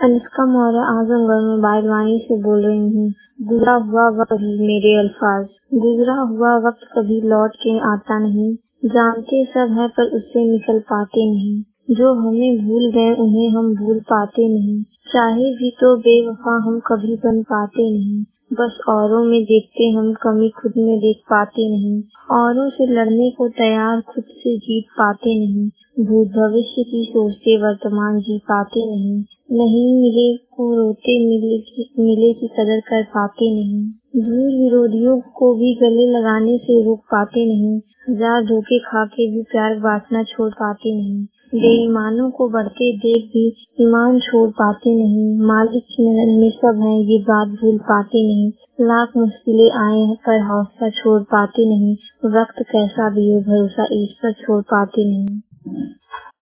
अनुष्का मौर्य आजमगढ़ में बागवानी से बोल रही हूँ। गुजरा हुआ वक्त ही मेरे अल्फाज। गुजरा हुआ वक्त कभी लौट के आता नहीं, जानते सब है पर उससे निकल पाते नहीं। जो हमें भूल गए उन्हें हम भूल पाते नहीं, चाहे भी तो बेवफा हम कभी बन पाते नहीं। बस औरों में देखते हम कमी खुद में देख पाते नहीं, औरों से लड़ने को तैयार खुद से जीत पाते नहीं। भूत भविष्य की सोचते वर्तमान जी पाते नहीं, नहीं मिले को रोते मिले की कदर कर पाते नहीं। दूर विरोधियों को भी गले लगाने से रोक पाते नहीं, हजार धोखे खा के भी प्यार बांटना छोड़ पाते नहीं। बेईमानों को बढ़ते देख भी ईमान छोड़ पाते नहीं, मालिक की नजर में सब है ये बात भूल पाते नहीं। लाख मुश्किलें आए हैं पर हौसला छोड़ पाते नहीं, वक्त कैसा भी हो भरोसा ईश्वर छोड़ पाते नहीं।